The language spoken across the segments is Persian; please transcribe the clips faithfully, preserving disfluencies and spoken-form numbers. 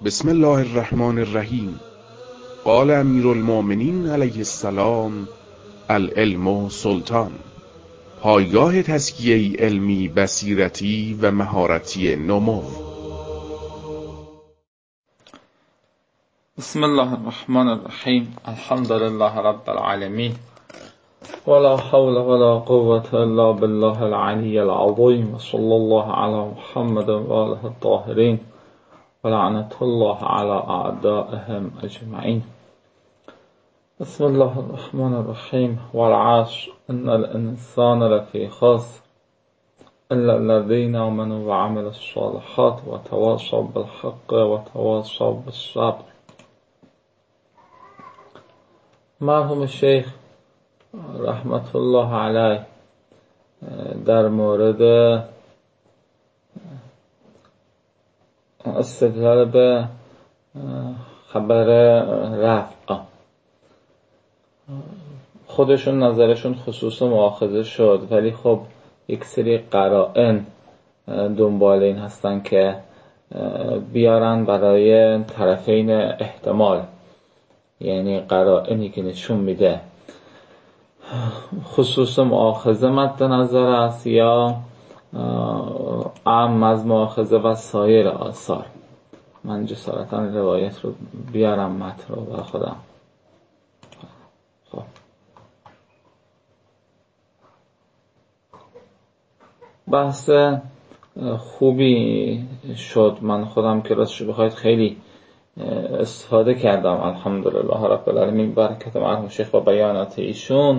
بسم الله الرحمن الرحیم. قال امیر المؤمنین علیه السلام: العلم سلطان. پایگاه تزکیه علمی، بصیرتی و مهارتی نمو. بسم الله الرحمن الرحیم. الحمد لله رب العالمین، ولا حول ولا قوة الا بالله العلی العظیم، و صلی الله علی محمد و آله الطاهرین، و لعنت الله علی اعدائهم اجمعین. بسم الله الرحمن الرحیم. والعصر ان الانسان لفی خسر الا الذین آمنوا وعملوا الصالحات وتواصوا بالحق وتواصوا بالصبر. مرحوم شیخ رحمت الله علیه در مورد استدلال به خبر رفع خودشون نظرشون خصوص مؤاخذه شد، ولی خب یک سری قرائن دنبال این هستن که بیارن برای طرفین احتمال، یعنی قرائنی که نشون میده خصوص مؤاخذه مد نظر است یا عام از مؤاخذه و سایر آثار. من جسارتا روایت رو بیارم متن رو برای خودم. خب بحث خوبی شد. من خودم که راستش بخواید خیلی استفاده کردم، الحمدلله رب العالمین، برکت مرحوم شیخ و بیانات ایشون.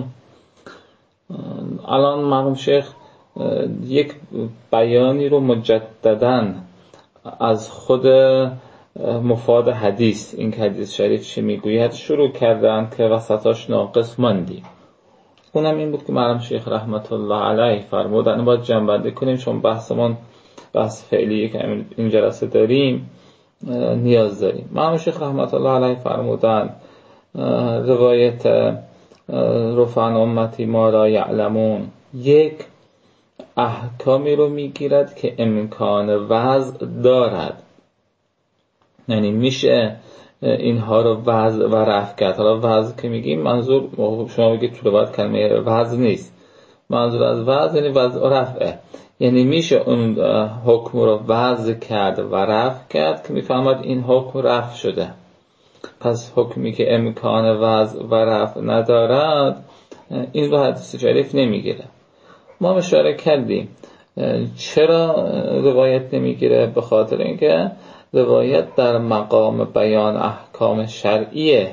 الان مرحوم شیخ یک بیانی رو مجدداً از خود مفاد حدیث، این که حدیث شریف چی میگوید، شروع کردن که وسطاش ناقص ماندی. اونم این بود که مرحوم شیخ رحمت الله علیه فرمودن باید جمع‌بندی کنیم، چون بحثمون بحث فعلیه که این جلسه داریم نیاز داریم. مرحوم شیخ رحمت الله علیه فرمودن روایت رفعن امتی ما را یعلمون یک احکامی رو میگیرد که امکان وضع دارد، یعنی میشه اینها رو وضع و رفع کرد. حالا وضع که میگیم منظور شما بگید تو روایت کلمه وضع نیست، منظور از وضع یعنی وضع و رفعه، یعنی میشه اون حکم رو وضع کرد و رفع کرد که میفهمد این حکم رفع شده. پس حکمی که امکان وضع و رفع ندارد این رو حدیث شریف نمیگیره. ما اشاره کردیم چرا روایت نمیگیره، به خاطر اینکه روایت در مقام بیان احکام شرعیه.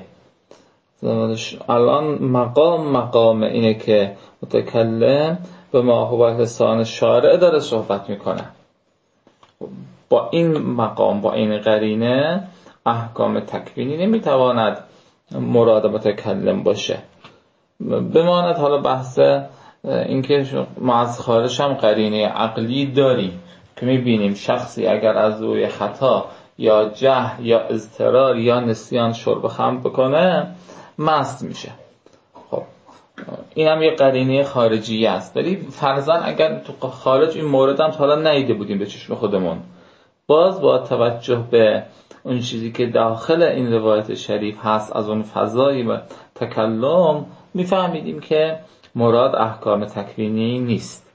الان مقام مقام اینه که متکلم به ما هو لسان شارع داره صحبت میکنه. با این مقام، با این قرینه، احکام تکوینی نمیتواند مراد متکلم باشه. بماند حالا بحث اینکه ما از خارج هم قرینه عقلی داریم که میبینیم شخصی اگر از روی خطا یا جهل یا اضطرار یا نسیان شرب خمر بکنه مست میشه. خب این هم یه قرینه خارجی است، ولی فرضاً اگر تو خارج این مورد هم حالا ندیده بودیم به چشم خودمون، باز با توجه به اون چیزی که داخل این روایت شریف هست از اون فضایی و تکلم میفهمیدیم که مراد احکام تکوینی نیست.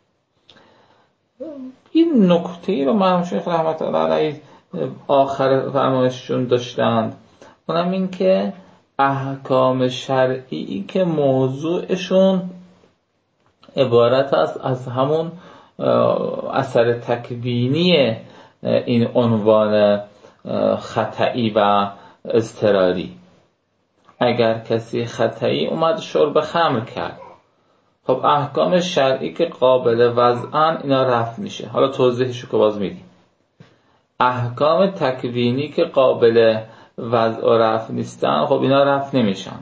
این نکته رو مرحوم شیخ رحمت الله علیه آخر فرمایششون داشتند، اونم این که احکام شرعی که موضوعشون عبارت است از همون اثر تکوینی این عنوان خطئی و اضطراری. اگر کسی خطئی اومد شرب خمر کرد، خب احکام شرعی که قابل وضعن اینا رفع میشه. حالا توضیحشو که باز میدیم. احکام تکوینی که قابل وضع و رفع نیستن، خب اینا رفع نمیشن.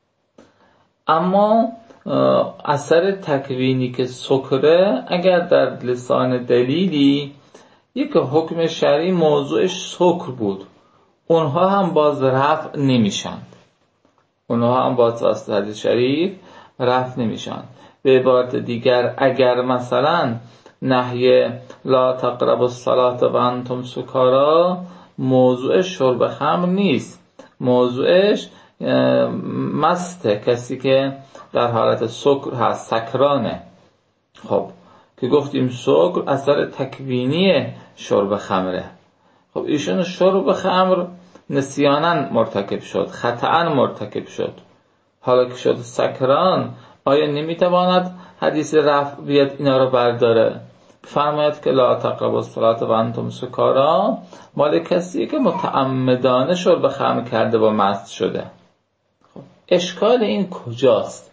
اما اثر تکوینی که سکره، اگر در لسان دلیلی یک حکم شرعی موضوعش سکر بود، اونها هم باز رفع نمیشن. اونها هم باز از حدیث شریف رفع نمیشن. به عبارت دیگر اگر مثلا نهی لا تقربوا الصلاة و انتم سکارا موضوع شرب خمر نیست، موضوعش مسته، کسی که در حالت سکر هست، سکرانه. خب که گفتیم سکر اثر تکوینی شرب خمره. خب ایشون شرب خمر نسیاناً مرتکب شد، خطأً مرتکب شد. حالا که شد سکران، آیا نمیتواند حدیث رفع بیاد اینا رو برداره؟ فرماید که لا تقربوا الصلاة و انتم سکارا مال کسیه که متعمدانه شرب خمر کرده و مست شده. خب اشکال این کجاست؟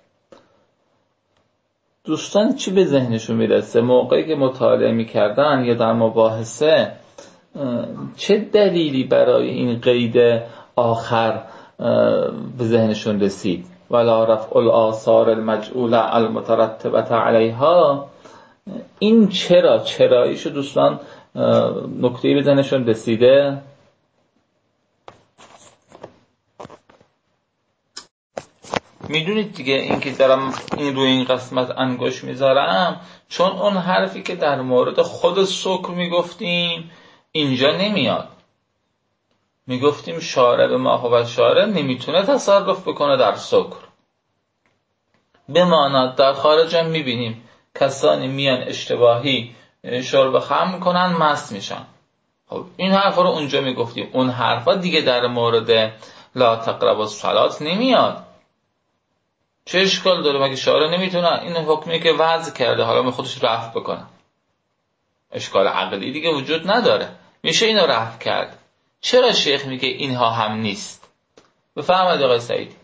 دوستان چی به ذهنشون میرسه موقعی که مطالعه میکردن یا در مباحثه؟ چه دلیلی برای این قید آخر به ذهنشون رسید؟ ولا رفع الآثار المجعوله المترتبه علیها. این چرا چراییشو دوستان نکته‌ای به ذهنشون رسیده؟ میدونید دیگه، این که دارم این روی این قسمت انگوش میذارم چون اون حرفی که در مورد خود سکر میگفتیم اینجا نمیاد. میگفتیم شارع به ما و شارع نمیتونه تصرف بکنه در سکر. بماند در خارج هم میبینیم کسانی میان اشتباهی شرب خمر میکنن، مست میشن. خب این حرفا رو اونجا میگفتیم، اون حرفا دیگه در مورد لا تقربوا الصلاة نمیاد. چه اشکال داره؟ مگه شارع نمیتونه این حکمی که وضع کرده حالا می خودش رفع بکنه؟ اشکال عقلی دیگه وجود نداره، میشه اینو رفع کرد. چرا شیخ میگه اینها هم نیست؟ بفرمایید آقای سعیدی.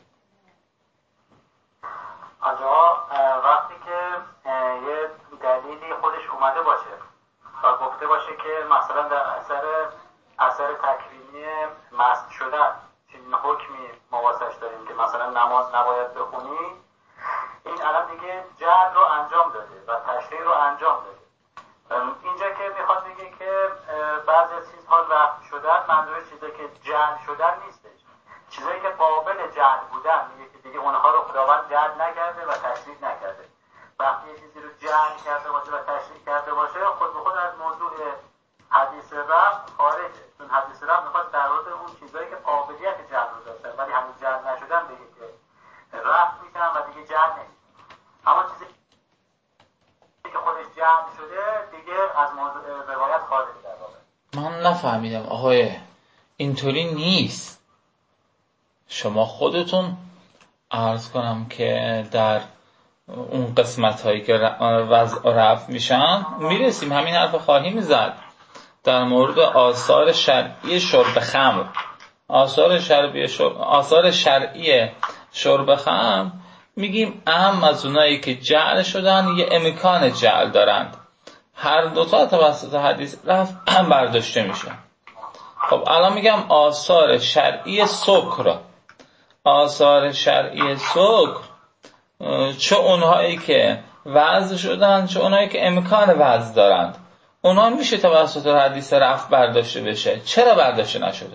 آقا وقتی که یه دلیلی خودش اومده باشه و گفته باشه که مثلا در اثر اثر تکوینی مست شدن چنین حکمی مواسش داریم که مثلا نماز نباید بخونی، این الان دیگه جعل رو انجام داده و تشریع رو انجام داده. اینجا که میخواد بگه که بعضی از چیزها رفع شدن، منظور چیزایی که جعل شدن نیستش، چیزایی که قابل جعل بودن، میگه که دیگه اونها رو خداوند جعل نکرده و تشریع نکرده. وقتی یه چیزی رو جعل کرده باشه و تشریع کرده باشه، خود به خود از موضوع حدیث رفع خارجه، چون حدیث رفع میخواد در مورد اون چیزایی که قابلیت جعل رو داشتن ولی هنوز جعل نشدن بگه که رفع میشن و دیگه جعل نمیشن. اما چیزی که خودش جعل شده دیگه از موضوع روایت خارجه. در واقع من نفهمیدم آقای، اینطوری نیست. شما خودتون عرض کنم که در اون قسمت هایی که وضع رفع میشن میرسیم، همین حرف خواهیم زد در مورد آثار شرعی شرب خمر. آثار شرعی شرب آثار شرعی شرب خمر میگیم اهم از اونایی که جعل شدن یه امکان جعل دارند، هر دوتا توسط حدیث رفع برداشته میشن. خب الان میگم آثار شرعی سکر، آثار شرعی سکر چه اونهایی که وضع شدن چه اونهایی که امکان وضع دارند، اونها میشه توسط حدیث رفع برداشته بشه. چرا برداشته نشده؟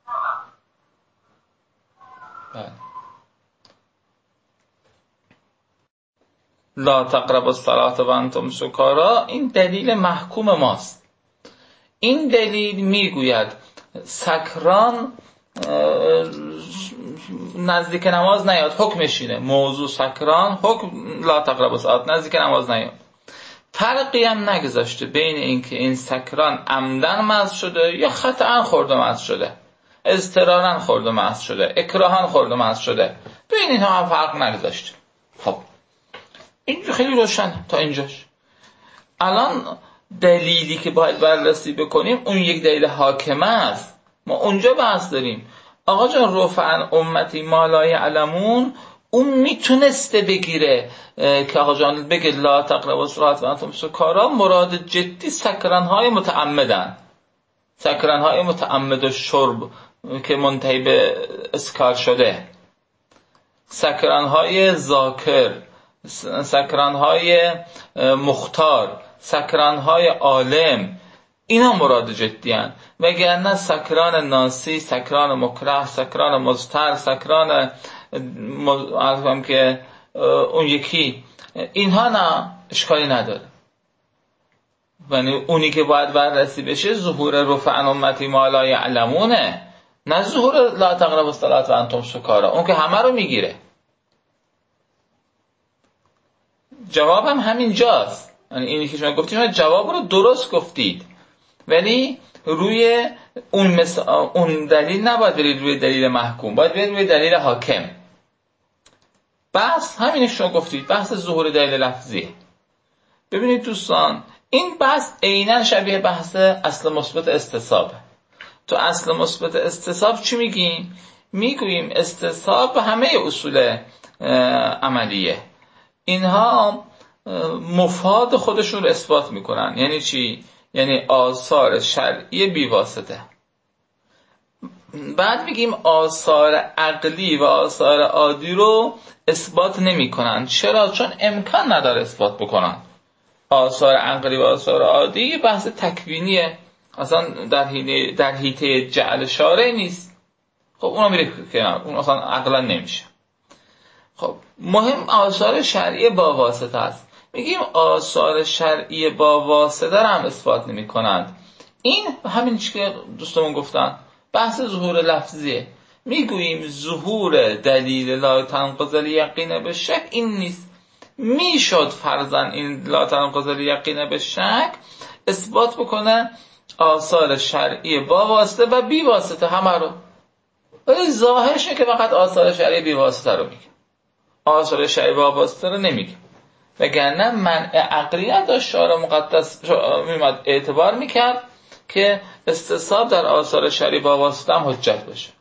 بله. لا تقربوا الصلاة و انتم سکارا این دلیل محکوم ماست. این دلیل میگوید سکران نزدیک نماز نیاد، حکمش اینه. موضوع سکران، حکم لا تقربوا الصلاة، نزدیک نماز نیاد. فرقی هم نگذاشته بین اینکه این سکران عمدن مست شده یا خطأ خورده مست شده، اضطرارا خورده مست شده، اکراها خورده مست شده، بین اینها هم فرق نگذاشته. خب این خیلی روشن تا اینجاش. الان دلیلی که باید بررسی بکنیم اون یک دلیل حاکمه است. ما اونجا بحث داریم آقا جان رفعن امتی ما لا یعلمون، اون میتونسته بگیره که آقا جان بگه لا تقربوا الصلاة و انتم سکارا مراد جدی سکرانهای متعمدن، سکرانهای متعمد و شرب که منتهی به اسکار شده، سکرانهای ذاکر، سکرانهای مختار، سکرانهای عالم، اینا مراد جدی هستند. وگرنه سکران ناسی، سکران مکره، سکران مضطر، سکران عرضم که اون یکی، اینها نه اشکالی نداره. یعنی اونی که باید بررسی بشه ظهور رفع عن امتی ما لا یعلمونه، نه ظهور لا تقربوا الصلاة و انتم سکارا. اون که همه رو میگیره. جوابم همین جاست. یعنی اینی که شما گفتید، شما جواب رو درست گفتید، ولی روی اون مثال اون دلیل نباید برید روی دلیل محکوم، باید برید روی دلیل حاکم. بحث همین شما گفتید، بحث ظهور دلیل لفظی. ببینید دوستان، این بحث عیناً شبیه بحث اصل مثبت استصحاب. تو اصل مثبت استصحاب چی میگیم؟ میگوییم استصحاب همه اصول عملیه، اینها مفاد خودشون رو اثبات میکنن. یعنی چی؟ یعنی آثار شرعی بیواسطه. بعد میگیم آثار عقلی و آثار عادی رو اثبات نمیکنن. چرا؟ چون امکان نداره اثبات بکنن. آثار عقلی و آثار عادی بحث تکوینیه، اصلا در حیطه در حیطه جعل شارع نیست. خب اونا میره کنار، اون اصلا عقلا نمیشه. خب مهم آثار شرعی با واسطه است. میگیم آثار شرعی با واسطه رو هم اثبات نمی کنند. این همین چی که دوستمون گفتن، بحث ظهور لفظیه. میگوییم ظهور دلیل لا تنقض الیقین به شک این نیست. میشد فرضاً این لا تنقض الیقین به شک اثبات بکنه آثار شرعی با واسطه و بی واسطه همه رو، ولی ظاهرشه که فقط آثار شرعی بی واسطه رو میگه، آثار شرعی با واسطه رو نمیگه. وگرنه منع عقلی نداشت. شارع مقدس میمد اعتبار میکرد که استصحاب در آثار شرعی با واسطه هم حجت بشه.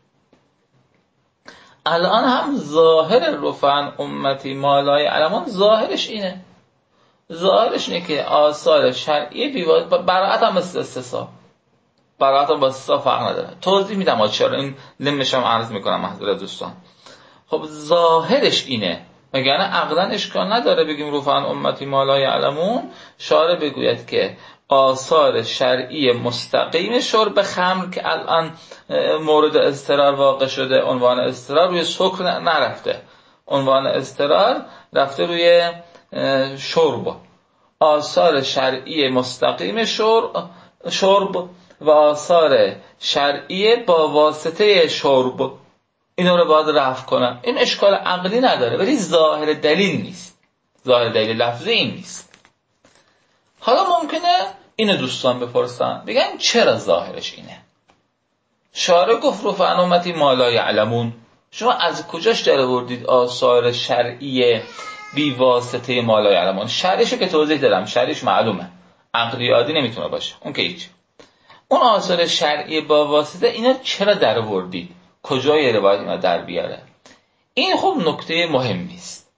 الان هم ظاهر رفع عن امتی ما لا یعلمون ظاهرش اینه، ظاهرش اینه که آثار شرعی بی واسطه، براعت هم مثل استصحاب، براعت هم با استصحاب فرق نداره. توضیح میدم چرا، این لمش هم عرض میکنم حضرت دوستان. خب ظاهرش اینه، وگرنه عقلا اشکال نداره بگیم رفع عن امتی ما لا یعلمون. شارع بگوید که آثار شرعی مستقیم شرب خمر که الان مورد اضطرار واقع شده، عنوان اضطرار روی سکر نرفته، عنوان اضطرار رفته روی شرب. آثار شرعی مستقیم شرب شرب و آثار شرعی با واسطه شرب، اینا رو باید رفع کنم. این اشکال عقلی نداره، ولی ظاهر دلیل نیست، ظاهر دلیل لفظی این نیست. حالا ممکنه اینو دوستان بپرسن، بگن چرا ظاهرش اینه؟ شارع گفت رفع عن امتی ما لا یعلمون، شما از کجاش در آوردید آثار شرعی بی واسطه ما لا یعلمون؟ شرعشو که توضیح دادم، شرعش معلومه، عقلی عادی نمیتونه باشه، اون که هیچ. اون آثار شرعی با واسطه اینا چرا در آوردید؟ کجای روایت اینا در بیاره؟ این خب نکته مهمی است.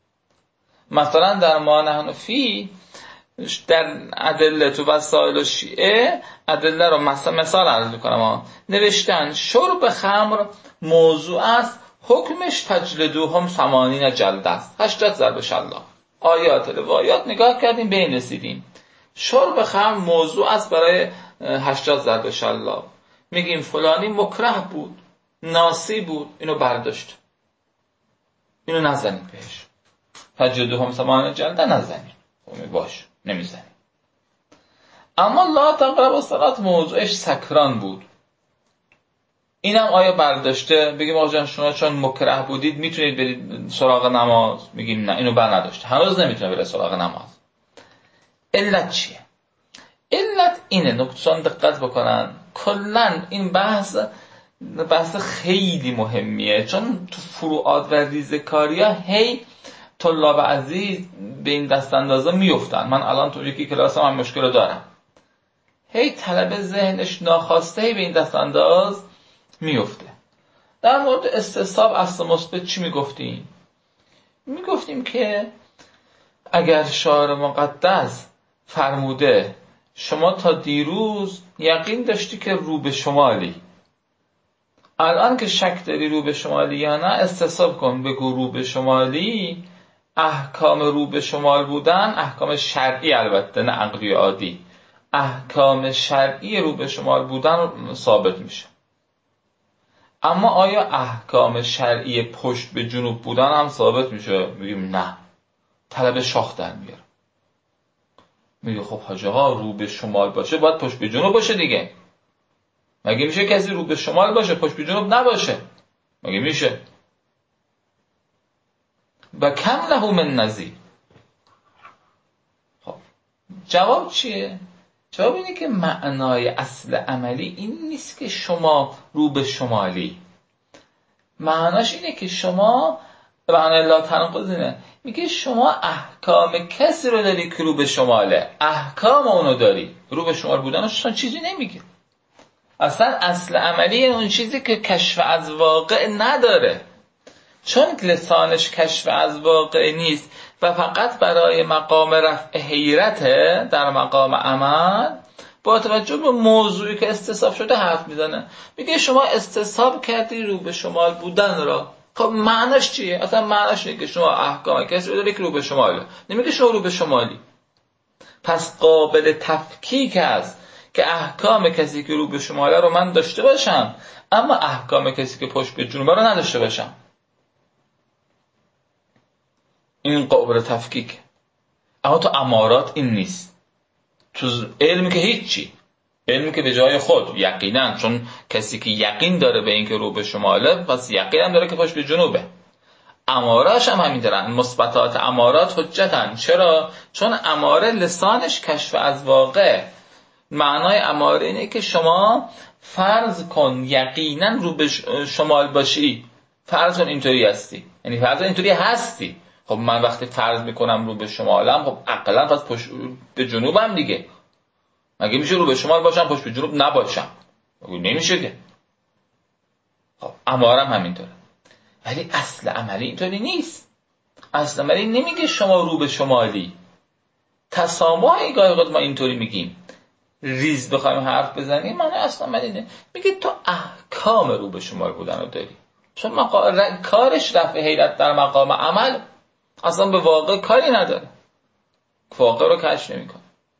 مثلا در ما نحن فی، در ادله تو وسائل و شیعه ادله رو مثلا مثال عرض می‌کنم، نوشتن شرب خمر موضوع است، حکمش تجلدوهم ثمانین جلد است، هشتاد ضرب شلاق. آیات روایات نگاه کردیم به این رسیدیم شرب خمر موضوع است برای هشتاد ضرب شلاق. میگیم فلانی مکره بود، ناسی بود، اینو برداشت، اینو نزنید بهش، تجلدوهم ثمانین جلد نزنید، خب باش نمیزنید. اما لا تقربوا الصلاة موضوعش سکران بود، اینم آیا برداشته؟ بگیم آقا جان شما چون مکره بودید میتونید برید سراغ نماز؟ میگیم نه، اینو بر نداشته، هنوز نمیتونه بره سراغ نماز. علت چیه؟ علت اینه، نکته‌ان دقت بکنن، کلن این بحث بحث خیلی مهمیه، چون تو فروعات و ریزکاری‌ها هی طلاب عزیز به این دست اندازا میافتن. من الان تو یکی کلاس هم مشکل رو دارم، هی طلبه ذهنش ناخواسته به این دست انداز میفته. در مورد استصحاب اصل مثبت چی میگفتیم؟ میگفتیم که اگر شارع مقدس فرموده شما تا دیروز یقین داشتی که رو به شمالی، الان که شک داری رو به شمالی یا نه، استصحاب کن، بگو رو به شمالی. احکام رو به شمال بودن احکام شرعی، البته نه عقلی عادی، احکام شرعی رو به شمال بودن ثابت میشه. اما آیا احکام شرعی پشت به جنوب بودن هم ثابت میشه؟ میگیم نه، طلب شاخ در میاره. میگه خب حاج آقا رو به شمال باشه باید پشت به جنوب باشه دیگه. مگه میشه کسی رو به شمال باشه پشت به جنوب نباشه؟ مگه میشه؟ و کم له من نظیر. خب جواب چیه؟ جواب اینه که معنای اصل عملی این نیست که شما رو به شمالی. معناش اینه که شما معنای لا تناقض اینه، میگه شما احکام کسی رو داری که رو به شماله، احکام اونو داری. رو به شمال بودنش چیزی نمیگه. اصلا اصل عملی اون چیزی که کشف از واقع نداره، چون لسانش کشف از واقع نیست و فقط برای مقام رفع حیرته در مقام عمل، با توجه به موضوعی که استصحاب شده حرف میزنه. میگه شما استصحاب کردی رو به شمال بودن را. خب معناش چیه؟ اصلا معناش اینه که شما احکام کسی رو داری که رو به شماله، نمیگه شما رو به شمالی. پس قابل تفکیک است که احکام کسی که رو به شماله رو من داشته باشم، اما احکام کسی که پشت به جنوبه رو نداشته باشم. این قابل تفکیک. اما تو امارات این نیست. تو علمی که هیچی، علمی که به جای خود یقینا، چون کسی که یقین داره به این که رو به شماله پس یقین هم داره که پشت به جنوبه. اماراش هم همین دارن. مثبتات امارات حجتن. چرا؟ چون اماره لسانش کشف از واقع. معنای اماره اینه که شما فرض کن یقینا رو به شمال باشی، فرض کن اینطوری هستی، یعنی فرض کن اینطوری هستی. خب من وقتی فرض میکنم رو به شمالم، خب عقلا پس پشت به جنوبم دیگه. مگه میشه رو به شمال باشم پشت به جنوب نباشم؟ نمیشه که. خب امارم همینطوره. ولی اصل عملی اینطوری نیست. اصل عملی نمیگه شما رو به شمالی. تسامحی گاهی اوقات ما اینطوری میگیم، ریز بخوایم حرف بزنیم، معنی اصل عملی نه. میگه تو احکام رو به شمال بودن رو داری، چون مقا... کارش رفع حیرت در مقام عمل اصلا به واقع کاری نداره، واقع رو کشف نمیکنه.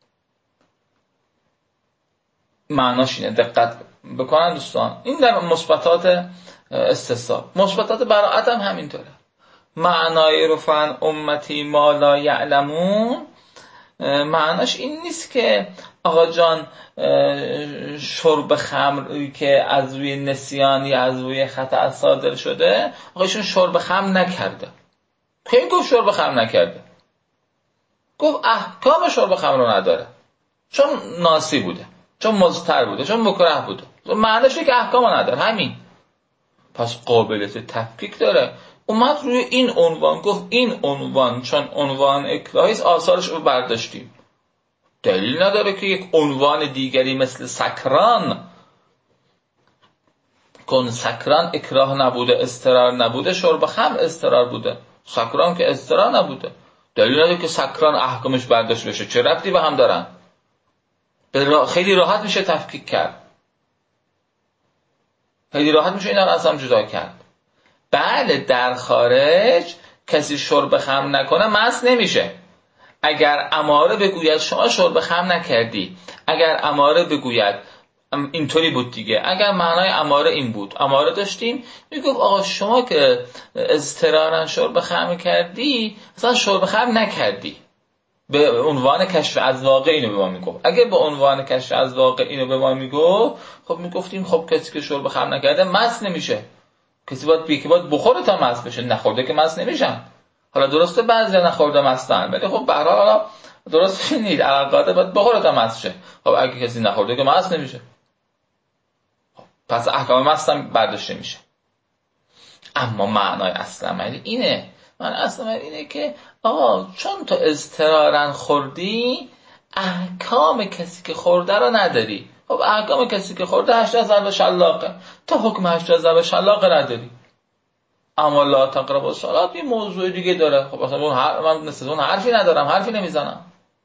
معناش اینه. دقت بکنن دوستان، این در مثبتات استصحاب. مثبتات براءت هم همینطوره. معنای رفعن امتی ما لا یعلمون، معناش این نیست که آقا جان شرب خمر که از روی نسیان یا از روی خطا صادر شده، آقایشون شرب خمر نکرده. کی گفت شرب خمر نکرده؟ گفت احکام شرب خمر رو نداره، چون ناسی بوده، چون مضطر بوده، چون مکره بوده. معنیش اینه که احکام رو نداره، همین. پس قابلیت تفکیک داره. اومد روی این عنوان گفت این عنوان چون عنوان اکراهی آثارش رو برداشتیم. دلیل نداره که یک عنوان دیگری مثل سکران، کن سکران اکراه نبوده، استرار نبوده، شرب خمر استرار بوده، سکران که استرار نبوده. دلیل نداره که سکران احکامش برداشت بشه. چه ربطی به هم دارن؟ خیلی راحت میشه تفکیک کرد، خیلی راحت میشه اینا رو از هم جدا کرد. بله در خارج کسی شرب خمر نکنه مست نمیشه. اگر اماره بگوید شما شرب خمر نکردی، اگر اماره بگوید اینطوری بود دیگه، اگر معنای اماره این بود، اماره داشتیم، میگفت آقا شما که اضطرارا شرب خمر کردی، اصلا شرب خمر نکردی. به عنوان کشف از واقع اینو به ما میگفت. اگه به عنوان کشف از واقع اینو به ما میگفت، خب میگفتیم خب کسی که شرب خمر نکرده مست نمیشه. کسی باید بیکی باید بخوره تا مست بشه، نخورده که مست نمیشن. حالا درسته بعضی نخورده مستن، ولی خب به هر حال حالا درست نیست، علاقاته باید بخوره تا مست شه. خب اگه کسی نخورده که مست نمیشه، خب پس احکام مستم برداشته میشه. اما معنای اصل عملی اینه. معنای اصل عملی اینه که آقا چون تو اضطرارا خوردی، احکام کسی که خورده رو نداری. خب احکام کسی که خورده هشتاد ضرب شلاقه، تو حکم هشتاد ضرب شلاقه نداری. اما لا تقربوا الصلاة یه موضوع دیگه داره. خب اصلا اون حرف من مثل اون حرفی ندارم، حرفی نمیزنم.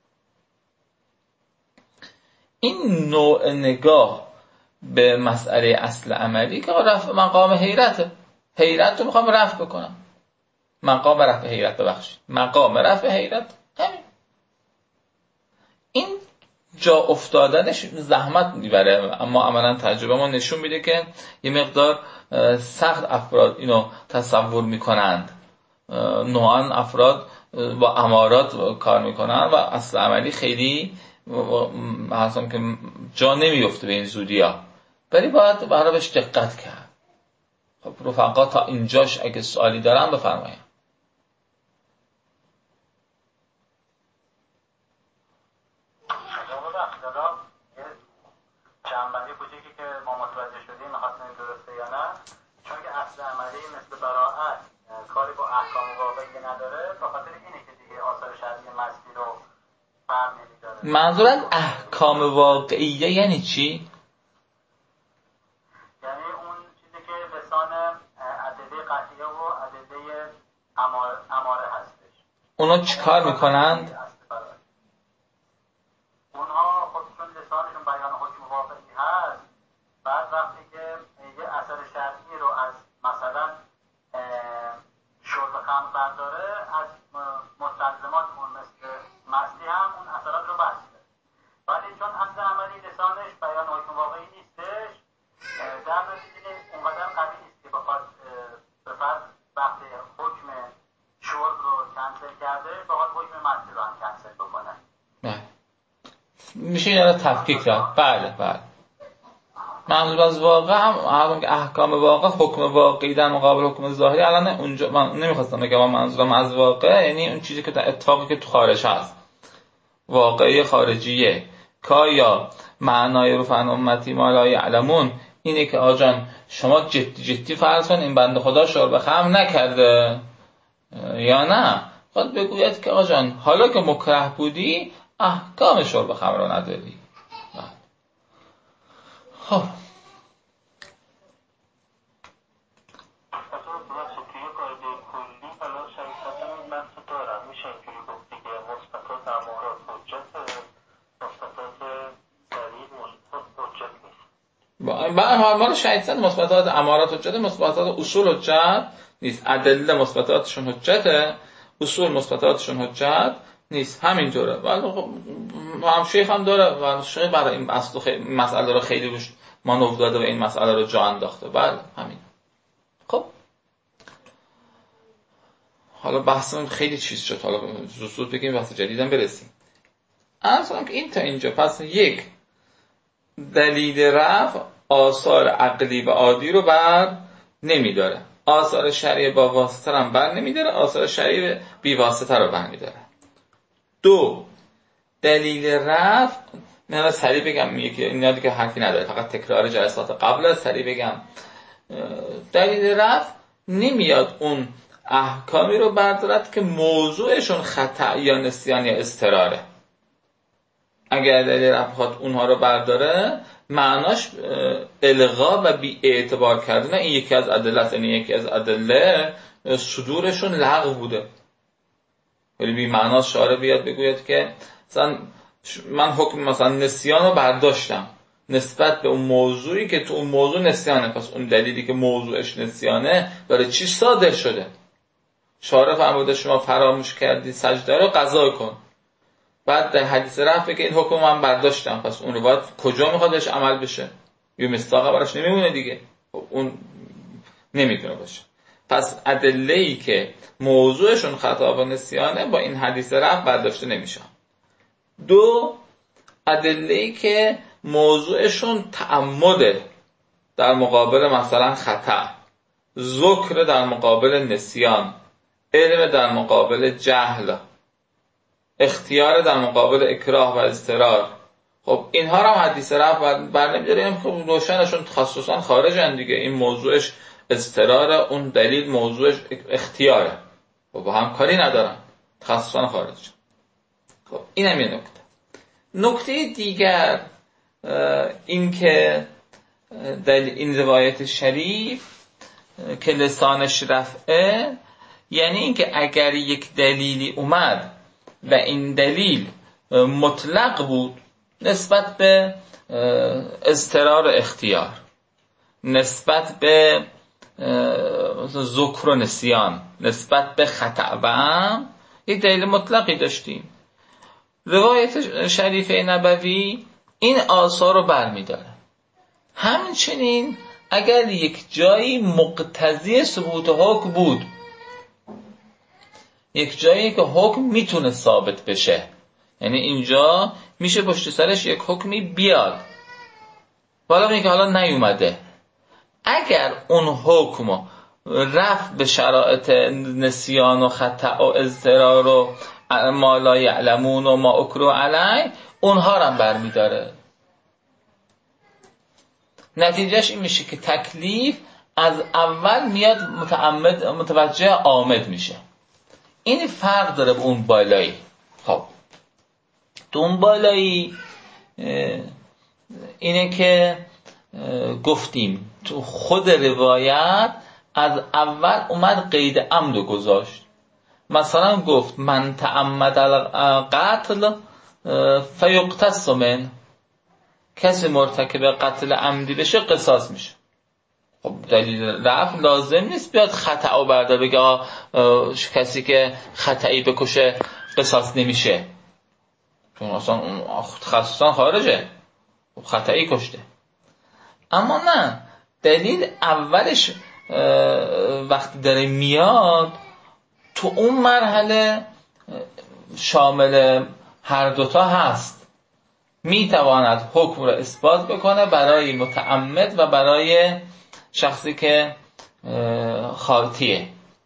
این نوع نگاه به مسئله اصل عملی که رفع مقام حیرته. حیرت رو میخوام رفع بکنم. مقام رفع حیرت ببخشید. مقام رفع حیرت همین. این جا افتادنش زحمت میبره، اما عملا تجربه ما نشون میده که یه مقدار سخت افراد اینو تصور میکنند. نوعاً افراد با امارات کار میکنن و اصل عملی خیلی مثلا که جا نمیفته به این زودی ها، ولی باید برای بهش دقت کرد. خب رفقا تا اینجاش اگه سوالی دارن بفرمایید. جنبندی کوچیکی که ما متوجه شدیم می‌خواستیم درسته یا نه، چون که اصل عملی مثل براءت کاری با احکام واقعی نداره، به خاطر اینه که دیگه آثار شرعی مصلی رو فهم نمی‌داره. منظور از احکام واقعیه یعنی چی؟ یعنی اون چیزی که لسان ادله قطعیه و ادله اماره, اماره هستش. اونا چیکار میکنند؟ اونها خب چون لسانشون بیان حکم واقعی هست، بعد وقتی که یه اثر شرعی رو از مثلا شرب خمر برداره، از مستلزمات اون مثل مستی هم اون اثرات رو بسته، ولی چون اصل عملی لسانش بیان حکم واقعی نیستش، در نتیجه اونقدر قوی نیست که بخواد به فرض وقتی حکم شرب رو کنسل کرده بخواد حکم مستی رو هم کنسل بکنه. نه میشه اینا رو تفکیک کرد. بله بله. منظور از واقع هم احکام واقع، حکم واقعی در مقابل حکم ظاهری. الان اونجا من نمیخواستم بگم منظورم از واقع یعنی اون چیزی که در اتفاقی که تو خارج هست، واقعی خارجیه. که یا معنای رو فن امتی ما لا یعلمون اینه که آجان شما جدی جدی فرض کن این بنده خدا شرب خمر نکرده، یا نه خود بگوید که آجان حالا که مکره بودی احکام شرب خمر رو نداری. خب با ما شاید مثبتات امارات حجت، مثبتات اصول حجت نیست. ادله مثبتاتشون حجته، اصول مثبتاتشون حجت نیست. همینطوره. ولی خب هم شیخ هم داره و شیخ برای این اصل خیلی مسئله رو خیلی روش مانور داده و این مسئله رو جا انداخته. بله همین. خب حالا بحثمون خیلی چیز شد، حالا زود بگیم بحث جدیدم برسیم. عرض کنم که این تا اینجا پس یک دلیل رفع آثار عقلی و عادی رو بر نمیداره، آثار شرعی با واسطه هم بر نمیداره، آثار شرعی بی واسطه رو بر میداره. دو دلیل رفع، من سریع بگم یکی اینا دیگه حرفی نداره، فقط تکرار جلسات قبل از سریع بگم. دلیل رفع نمیاد اون احکامی رو بردارد که موضوعشون خطا یا نسیان یا اضطراره. اگر دلیل رفع خواهد اونها رو برداره معناش الغا و بی اعتبار کردن این یکی از ادله است، یعنی یکی از ادله صدورشون لغو بوده، ولی بی معناش شارع بیاد بگوید که مثلا من حکم مثلا نسیان رو برداشتم نسبت به اون موضوعی که تو اون موضوع نسیانه، پس اون دلیلی که موضوعش نسیانه برای چی صادر شده؟ شارع فرموده شما فراموش کردی سجده رو قضا کن، بعد در حدیث رفع که این حکم من برداشتم، پس اون رو باید کجا میخواد بهش عمل بشه؟ یه مستاقه براش نمیمونه دیگه، اون نمیتونه باشه. پس ادله‌ای که موضوعشون خطا و نسیانه با این حدیث رفع برداشته نمیشن. دو ادله‌ای که موضوعشون تعمده در مقابل مثلا خطا، ذکر در مقابل نسیان، علم در مقابل جهل، اختیار در مقابل اکراه و اضطرار. خب اینها رو هم حدیث رفع بر نمیداره. خب روشنشون تخصصا خارجن دیگه، این موضوعش اضطرار، اون دلیل موضوعش اختیاره و با هم کاری ندارن، تخصصا خارج. خب اینم یه نکته. نکته دیگر این که در این روایت شریف که لسانش رفعه، یعنی این که اگر یک دلیلی اومد و این دلیل مطلق بود نسبت به اضطرار اختیار، نسبت به ذکر و نسیان، نسبت به خطا و هم یک دلیل مطلقی داشتیم، روایت شریفه نبوی این آثار رو برمی‌داره. همچنین اگر یک جایی مقتضی ثبوت حکم بود، یک جایی که حکم میتونه ثابت بشه، یعنی اینجا میشه پشت سرش یک حکمی بیاد بالا میگه حالا نیومده. اگر اون حکم رفت به شرایط نسیان و خطا و اضطرار و ما لا یعلمون و ما اکرو علی، اونها رو هم برمیداره. نتیجهش این میشه که تکلیف از اول میاد متعمد متوجه عامد میشه. این فرق داره به اون بالایی. خب تو اون بالایی اینه که گفتیم تو خود روایت از اول اومد قید عمد رو گذاشت. مثلا گفت من تعمد القتل فیقتص من، کسی مرتکب قتل عمدی بشه قصاص میشه. خب دلیل رفع لازم نیست بیاد خطا و برده بگه کسی که خطایی بکشه قصاص نمیشه، چون اصلا خصوصا خارجه خطایی کشته. اما نه، دلیل اولش وقتی داره میاد تو اون مرحله شامل هر دوتا هست، میتواند حکم را اثبات بکنه برای متعمد و برای شخصی که خاطیه.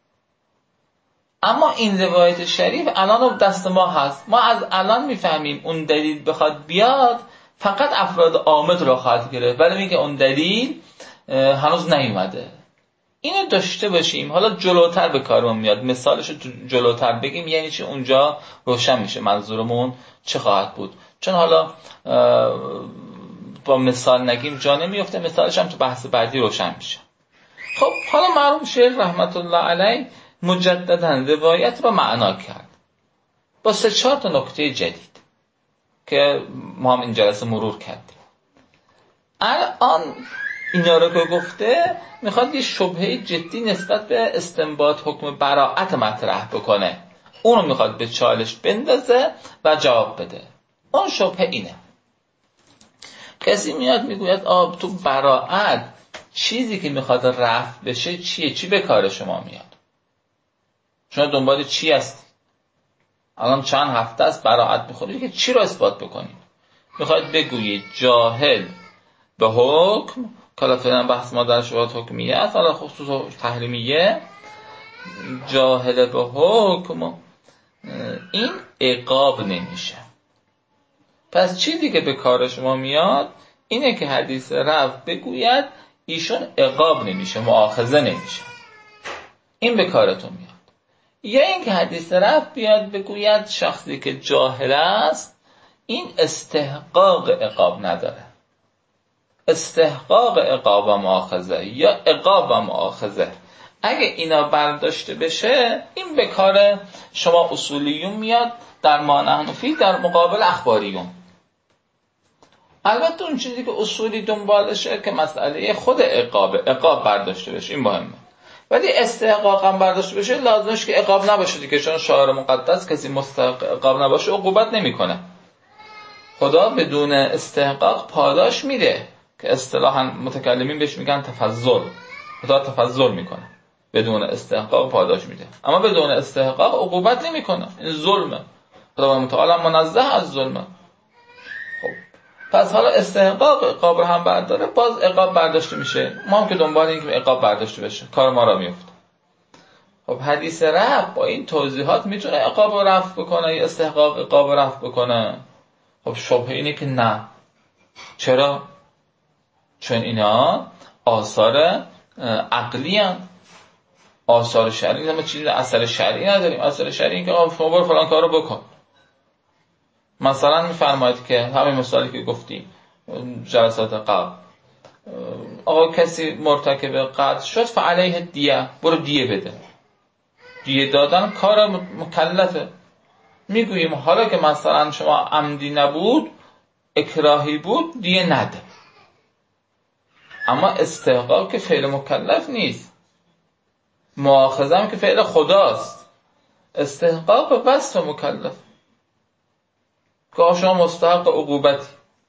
اما این روایت شریف الان دست ما هست، ما از الان میفهمیم اون دلیل بخواد بیاد فقط افراد عامد رو خواهد گرفت، ولی میگه اون دلیل هنوز نیومده. اینو داشته باشیم. حالا جلوتر به کارمون میاد مثالش رو جلوتر بگیم یعنی چی، اونجا روشن میشه منظورمون چه خواهد بود. چون حالا با مثال نگیم جا نمیفته، مثالش هم تو بحث بعدی روشن میشه. خب حالا مرحوم شیخ رحمت الله علیه مجددا روایت رو معنا کرد با سه چهار تا نکته جدید که ما هم این جلسه مرور کردیم. الان اینا رو که گفته میخواد یه شبهه جدی نسبت به استنباط حکم براءت مطرح بکنه، اونو میخواد به چالش بندازه و جواب بده. اون شبهه اینه، کسی میاد میگوید آب تو براءت چیزی که میخواد رفع بشه چیه؟ چی به کار شما میاد؟ شما دنبال چی هستی؟ الان چند هفته است براءت میخورید که چی رو اثبات بکنید؟ میخواید بگویید جاهل به حکم، کلا فعلا بحث ما در شبهات حکمیه، حالا خصوص تحریمیه، جاهل به حکم این عقاب نمیشه. پس چیزی که به کار شما میاد اینه که حدیث رفع بگوید ایشون عقاب نمیشه، مؤاخذه نمیشه، این به کارتون میاد. یا اینکه حدیث رفع بیاد بگوید شخصی که جاهل است این استحقاق عقاب نداره، استحقاق عقاب و مؤاخذه یا عقاب و مؤاخذه. اگه اینا برداشته بشه این به کار شما اصولیون میاد در ما نحن فیه در مقابل اخباریون. البته اون چیزی که اصولی دنبالشه که مسئله خود عقاب عقاب برداشته بشه، این مهمه. ولی استحقاق هم برداشته بشه لازمش که عقاب نباشه دیگه، چون شعار مقدس کسی مستحق عقاب نباشه عقوبت نمیکنه. خدا بدون استحقاق پاداش میده که اصطلاحاً متکلمین بهش میگن تفضل. خدا تفضل میکنه، بدون استحقاق پاداش میده، اما بدون استحقاق عقوبت نمیکنه. این ظلمه. خدا متعال منزه از ظلمه. خب پس حالا استحقاق عقاب رو هم برداره، باز عقاب برداشته میشه. ما هم که دنبال این که عقاب برداشته بشه کار ما را میفته. خب حدیث رفع با این توضیحات میتونه عقاب رو رفع بکنه یا استحقاق عقاب رو رفع بکنه؟ خب شبهه اینه که نه. چرا؟ چون اینا آثار عقلی هستند. آثار شرعی هم چیزی اثر شرعی نداریم. اثر شرعی این که آقا شما برو فلان کارو بکن. مثلا میفرمایید که همین مثالی که گفتیم جلسات قبل، آقا کسی مرتکب قتل شد فعلیه دیه، برو دیه بده. دیه دادن کار مکلفه. میگوییم حالا که مثلا شما عمدی نبود اکراهی بود دیه نده، اما استحقاق که فعل مکلف نیست، مؤاخذه هم که فعل خداست، استحقاق به وصف مکلف که شما مستحق عقوبتی،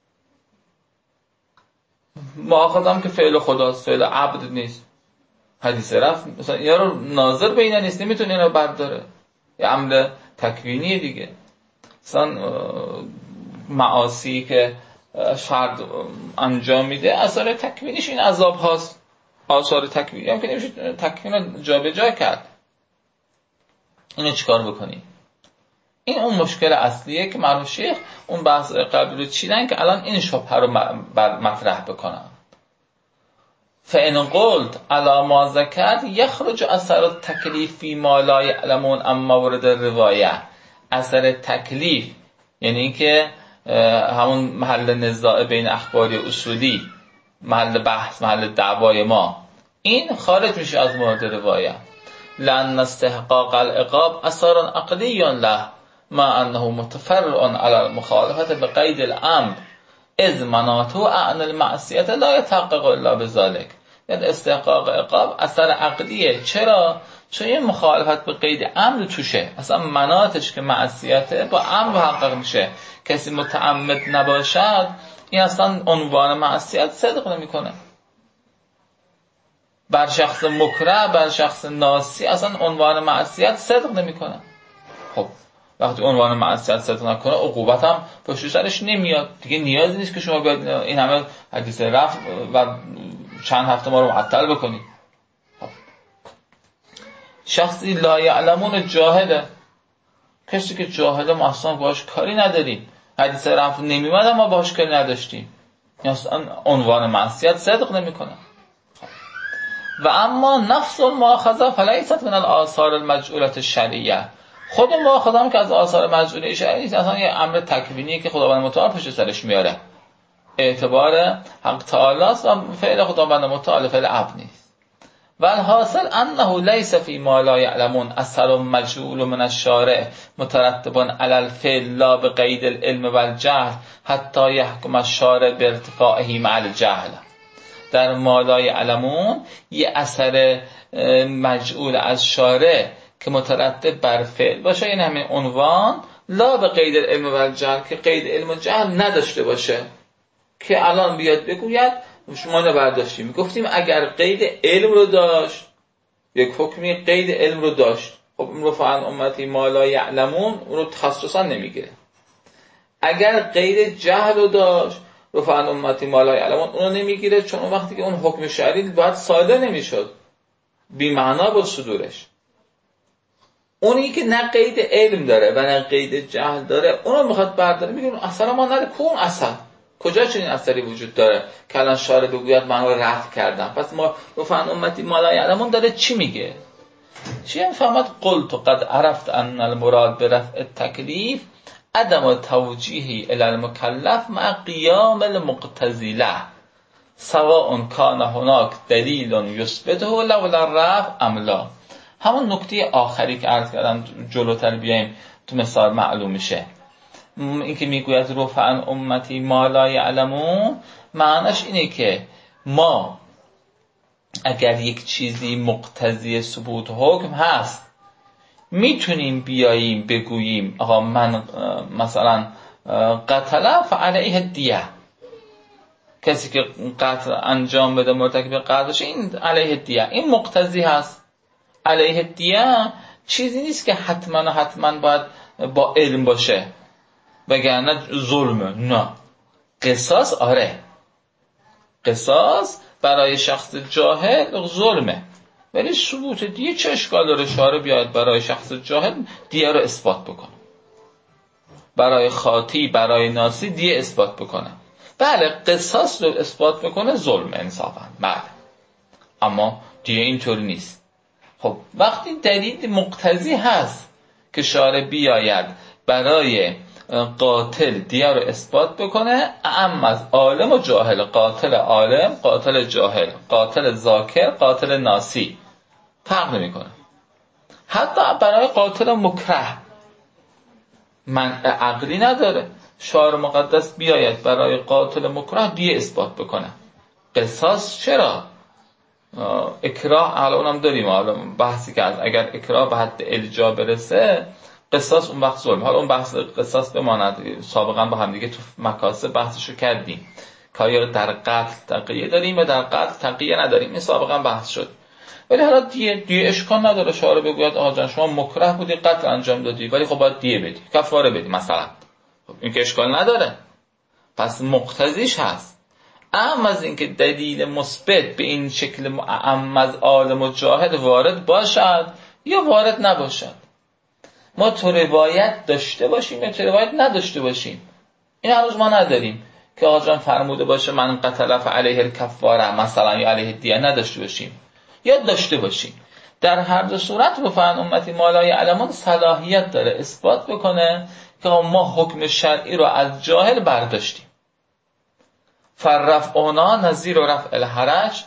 مؤاخذه هم که فعل خداست، فعل عبد نیست. حدیث رفع مثلا اینا رو ناظر به اینا نیست، نمیتونه اینا رو برداره. یه امر تکوینی دیگه. مثلا معاصی که فرد انجام میده اثر تکوینیش این عذاب هاست. آثار تکوینی هم که نمیشه تکوین رو جا به جا کرد. اینو چیکار بکنی؟ این اون مشکل اصلیه که مرحوم شیخ اون بحث قبلی رو چیدن که الان این شبهه رو مطرح بکنن. فإن قلت على ما ذکر یخرج اثر التکلیف فی ما لا یعلمون اما ورد الروایه. اثر تکلیف یعنی اینکه همون محل نزاع بین اخباری و اصولی، محل بحث، محل دعوای ما، این خارج میشه از مورد روایه. لأن استحقاق العقاب اثر عقلی له ما انه متفرع على المخالفه بقید الامر اذ مناطه عن المعصیه لا يتحقق الا بذلك. یعنی استحقاق عقاب اثر عقلیه. چرا؟ چون این مخالفت به قید امر توشه، اصلا مناطش که معصیته با امر محقق میشه. کسی متعمد نباشد این اصلا عنوان معصیت صدق نمیکنه. بر شخص مکره، بر شخص ناسی اصلا عنوان معصیت صدق نمیکنه. خب وقتی عنوان معصیت صدق نکنه عقوبت هم پشت سرش نمیاد دیگه. نیازی نیست که شما بیاید این همه حدیث رفع و چند هفته ما رو معطل بکنید. خب. شخصی لا یعلمون جاهله، کسی که جاهله ما اصلا باهاش کاری نداریم. حدیث رفع نمیاد ما باهاش کاری نداشتیم، اصلا عنوان معصیت صدق نمیکنه. و اما نفس المؤاخذه فلیست من الاثار المجعوله الشرعیه. خود مؤاخذه هم که از آثار مجعوله شرعی نیست، اصلا یه امر تکوینیه که خداوند متعال پشت سرش میاره. اعتبار حق تعالی است و فعل خداوند متعال فعل عبد نیست. والحاصل انه لیس فی ما لا یعلمون اثر مجعول من الشارع مترتب علی الفعل لا بقید العلم والجهل حتی یحکم الشارع بارتفاعه مع الجهل. در ما لا یعلمون یه اثر مجعول از شارع که مترتب بر فعل باشه، این همین عنوان لا به قید علم و جهل که قید علم و جهل نداشته باشه، که الان بیاد بگوید شما اینو برداشتیم. گفتیم اگر قید علم رو داشت، یک حکمی قید علم رو داشت، خب این رفع عن امتی ما لا یعلمون اون رو تخصصا نمیگیره. اگر قید جهل رو داشت، رفع عن امتی ما لا یعلمون اون رو نمیگیره، چون اون وقتی که اون حکم شرعی باید صادر نمیشد، بی معنا بود صدورش. اونی که نه قید علم داره و نه قید جهل داره اون رو میخواد برداره، میگه اصلا ما نره کون اصلا کجا چنین اثری وجود داره که الان شارع بگوید من رو رفع کردم. پس ما رفع عن امتی ما لا یعلمون داره چی میگه؟ چی میفهمد؟ قلت قد عرفت ان المراد برفع التکلیف عدم توجیهی الی المکلف مع قیام المقتضی له سواء کان هناک دلیل یثبته لولا الرفع ام لا. همون نکته آخری که عرض کردم جلوتر بیایم تو مثال معلوم میشه. این که میگوید رفع عن امتی ما لا یعلمون معناش اینه که ما اگر یک چیزی مقتضی ثبوت حکم هست میتونیم بیاییم بگوییم آقا من مثلا قتل فعلیه دیه، کسی که قتل انجام بده مرتکب قتل بشه این علیه دیه، این مقتضی هست. علیه دیه چیزی نیست که حتما حتما باید با علم باشه وگرنه ظلمه. نه، قصاص آره، قصاص برای شخص جاهل ظلمه، ولی ثبوت دیه چه اشکال داره؟ شارع بیاد برای شخص جاهل دیه رو اثبات بکنه، برای خاطی برای ناسی دیه اثبات بکنه. بله قصاص رو اثبات بکنه ظلم انصافا، بله، اما دیه اینطوری نیست. خب وقتی دلیل مقتضی هست که شارع بیاید برای قاتل دیه رو اثبات بکنه، اعم از عالم و جاهل، قاتل عالم قاتل جاهل، قاتل ذاکر قاتل ناسی فرق نمیکنه. حتی برای قاتل مکره منع عقلی نداره، شارع مقدس بیاید برای قاتل مکره دیه اثبات بکنه. قصاص چرا؟ اکراه الان هم داریم، حالا بحثی که از اگر اکراه به حد الجا برسه قصاص اون وقت ظلم. حالا اون بحث قصاص بماند، سابقا با هم دیگه تو مکاسب بحثشو کردیم که آیا در قتل تقیه داریم یا در قتل تقیه نداریم، این سابقا بحث شد. ولی حالا دیه دیه اشکال نداره، شارع بگوید آقا جان شما مکره بودی قتل انجام دادی ولی خب باید دیه بدی، کفاره بدی مثلا، خب این که اشکال نداره، پس مقتضیش هست. اما از اینکه دلیل مثبت به این شکل معم از عالم و جاهل وارد باشد یا وارد نباشد، ما تو روایت داشته باشیم یا تو روایت نداشته باشیم، این هنوز ما نداریم که آقا جان فرموده باشه من قتل فعلیه الکفاره مثلا یا علیه دیه، نداشته باشیم یا داشته باشیم. در هر دو صورت بفهم امتی مالای علمان صلاحیت داره اثبات بکنه که ما حکم شرعی رو از جاهل برداشتیم. فررفع اونا نظیر و رفع الحرج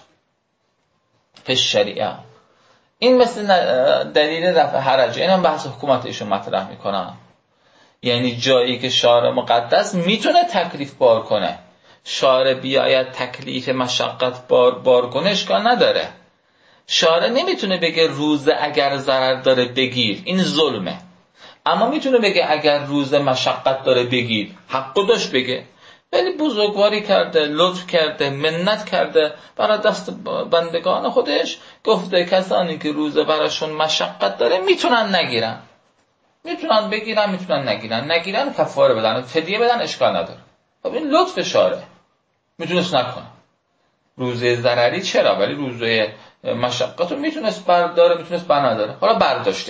فی الشریعه، این مثل دلیل رفع حرج. این هم بحث حکومت ایشون مطرح میکنم، یعنی جایی که شارع مقدس میتونه تکلیف بار کنه، شارع بیاید تکلیف مشقت بار بار کنه اشکال نداره. شارع نمیتونه بگه روزه اگر ضرر داره بگیر، این ظلمه، اما میتونه بگه اگر روزه مشقت داره بگیر، حقو داشت بگه. ولی بزرگواری کرده، لطف کرده، منت کرده برای دست بندگان خودش، گفته کسانی که روزه براشون مشقت داره میتونن نگیرن، میتونن بگیرن میتونن نگیرن، نگیرن کفاره بدن، فدیه بدن، اشکال نداره. خب این لطف شارع، میتونست نکنه. روزه ضرری چرا، ولی روزه مشقت رو میتونست برداره، میتونست بر نداره، حالا برداشته.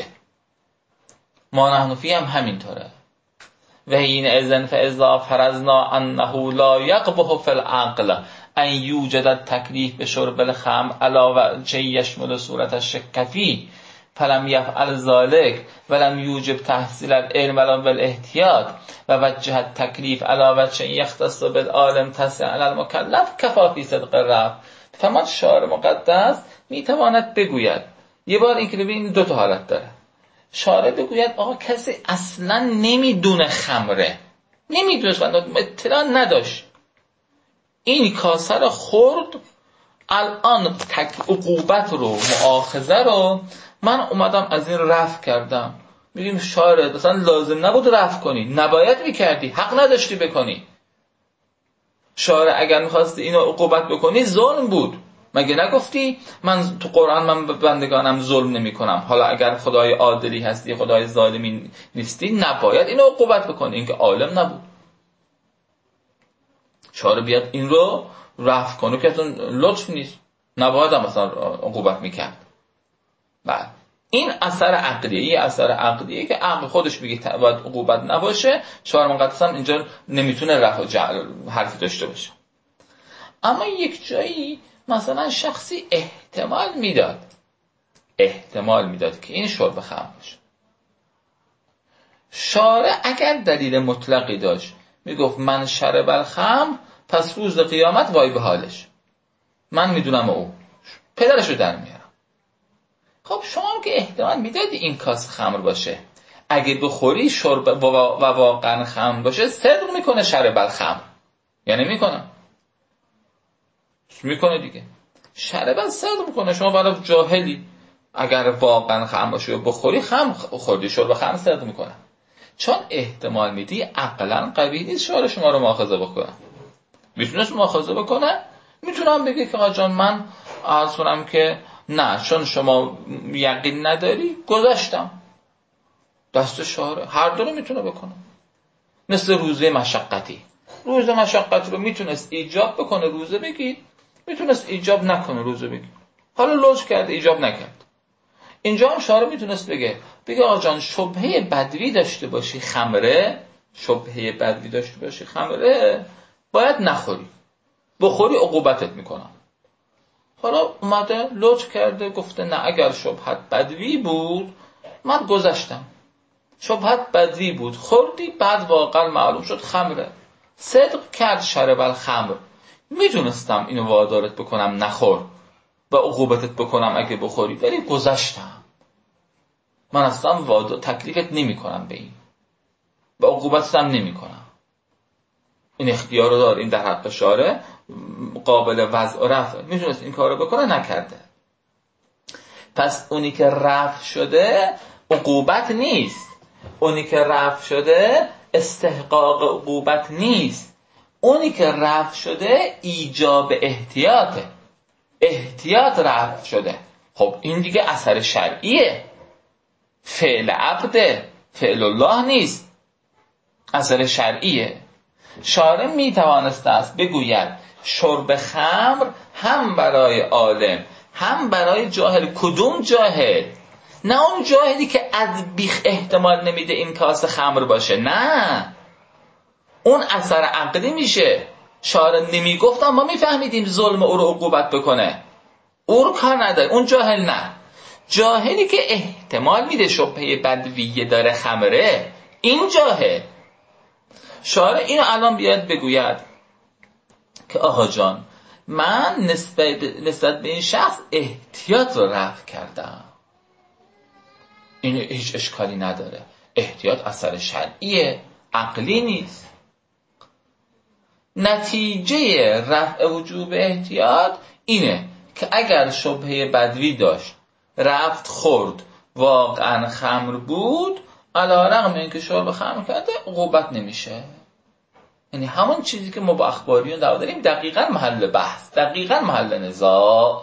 ما نحنفی هم همینطوره. و این اذن فاذا فرضنا انه لا يقبح في العقل ان يوجد التکلیف بشرب الخمر علاوه چه یشمل صورت الشکفی فلم یفعل ذلك ولم یوجب تحصیل العلم ولا بالاحتیاط و وجه التکلیف علاوه چه یختص بالعالم تصل علی المکلف کفا فی صدق الرفع. فما شارع مقدس میتواند بگوید، یه بار این که ببین دو تا حالت داره، شارع بگوید آقا کسی اصلا نمیدونه خمره، نمیدونست، اطلاع نداشت، این کاسه رو خورد، الان تک عقوبت رو مؤاخذه رو من اومدم از این رفع کردم. میگیم شارع اصلا لازم نبود رفع کنی، نباید میکردی، حق نداشتی بکنی. شارع اگر میخواستی اینو عقوبت بکنی ظلم بود، مگه نگفتی من تو قرآن من به بندگانم ظلم نمی کنم؟ حالا اگر خدای عادلی هستی، خدای ظالمی نیستی، نباید اینو عقوبت بکنی. این که عالم نبود، شارع بیاد این رو رفع کنه که اصلا لطف نیست، نباید هم مثلا عقوبت میکرد. بعد این اثر عقلیه، این اثر عقلیه که عقل خودش میگه باید عقوبت نباشه، شارع مقدس هم اینجا نمیتونه رفع جعل حرفی داشته باشه. اما یک جایی مثلا شخصی احتمال میداد احتمال میداد که این شرب خمر باشه. شارع اگر دلیل مطلقی داشت میگفت من شرب الخمر پس روز قیامت وای به حالش، من میدونم او پدرشو در میارم. خب شما هم که احتمال میدادی این کاس خمر باشه، اگه بخوری شرب و واقعا خمر باشه صدق میکنه شرب الخمر، یعنی میکنه میکنه دیگه، شربت صدق میکنه. شما برای جاهلی اگر واقعا خمر باشه و بخوری خمر خوردی، شرب خمر صدق میکنه. چون احتمال میدی عقلا قوی نیست شارع شما رو مؤاخذه بکنه. میتونست مؤاخذه بکنه، میتونم بگه که آقا جان من عرض کنم که نه، چون شما یقین نداری گذاشتم. دست شارع هر دو رو میتونه بکنه. مثل روزه مشقتی، روزه مشقتی رو میتونست ایجاب بکنه روزه بگید، میتونست ایجاب نکنه روزه بگید، حالا لطف کرد ایجاب نکرد. اینجا هم شارع میتونست بگه بگه آقا جان شبهه بدوی داشته باشی خمره، شبهه بدوی داشته باشی خمره باید نخوری، بخوری عقوبتت میکنم. حالا اومده لطف کرده گفته نه اگر شبهت بدوی بود من گذشتم، شبهت بدوی بود خوردی، بعد واقعا معلوم شد خمره، صدق کرد شرب الخمر، میدونستم اینو وادارت بکنم نخور و عقوبتت بکنم اگه بخوری، ولی گذشتم، من اصلا وادار تکلیفت نمی کنم به این و عقوبتت هم نمی کنم. این اختیار رو داره، این در حق شارع قابل وضع و رفع، میتونست این کار رو بکنه نکرده. پس اونی که رفع شده عقوبت نیست، اونی که رفع شده استحقاق عقوبت نیست، اونی که رفع شده ایجاب احتیاطه، احتیاط رفع شده. خب این دیگه اثر شرعیه، فعل عبده، فعل الله نیست، اثر شرعیه. شارع می توانسته است بگوید شرب خمر هم برای عالم هم برای جاهل. کدوم جاهل؟ نه اون جاهلی که از بیخ احتمال نمیده این کاسه خمر باشه، نه، اون اثر عقلی میشه. شارع نمیگفتم ما میفهمیدیم ظلم او رو عقوبت بکنه، او رو کار نداره، اون جاهل نه. جاهلی که احتمال میده شبهه بدویه داره خمره، این جاهل. شارع اینو الان بیاد بگوید که آقا جان من نسبت, نسبت به این شخص احتیاط رو رفع کردم، این هیچ اشکالی نداره، احتیاط اثر شرعیه، عقلی نیست. نتیجه رفع وجوب احتیاط اینه که اگر شبهه بدوی داشت، رفت خورد، واقعا خمر بود، علی رغم اینکه شرب خمر کرده عقوبت نمیشه. یعنی همون چیزی که ما با اخباریون دعوا داریم دقیقاً محل بحث، دقیقاً محل نزاع.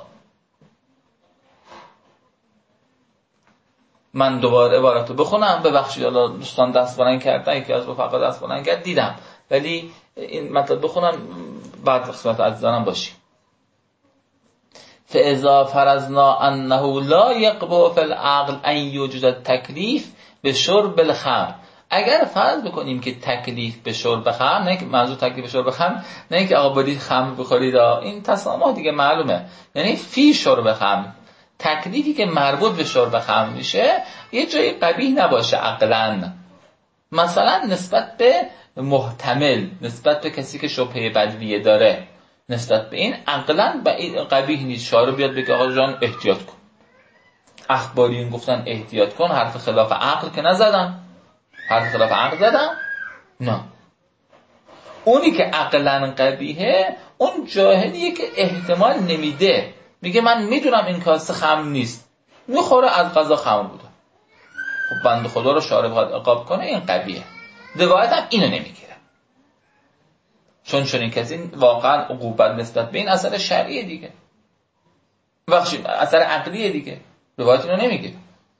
من دوباره عبارت رو بخونم، ببخشید حالا دوستان دست بلند کردن، یکی از رفقا دست بلند کرد دیدم، ولی این مطلب بخونم بعد قسمت عزیزانم باشیم. فاذا فرضنا انه لا يقبل في العقل ان يوجد التکلیف به شرب الخمر. اگر فرض بکنیم که تکلیف به شرب خمر، نه که منظور تکلیف به شرب خمر نه اینکه آقا برید خمر بخورید، این تسامح دیگه معلومه، یعنی فی شرب خمر، تکلیفی که مربوط به شرب خمر میشه یه جایی قبیح نباشه عقلاً، مثلا نسبت به محتمل، نسبت به کسی که شبهه بدویه داره، نسبت به این عقلاً قبیح نیست. شارع بیاد بگه آقا جان احتیاط کن. اخباریون گفتن احتیاط کن، حرف خلاف عقل که نزدن، حرف خلاف عقل زدن؟ نه. اونی که عقلاً قبیحه اون جاهلیه که احتمال نمیده، میگه من میدونم این کاسه خمر نیست، میخوره، از قضا خمر بوده. خب بنده خدا رو شارع باید عقاب کنه، این قبیحه. روایت هم اینو نمیگیره، چون چون این کسی واقعا عقوبت نسبت به این اثر شرعیه دیگه، بخشید اثر عقلیه دیگه، روایت اینو نمیگیره.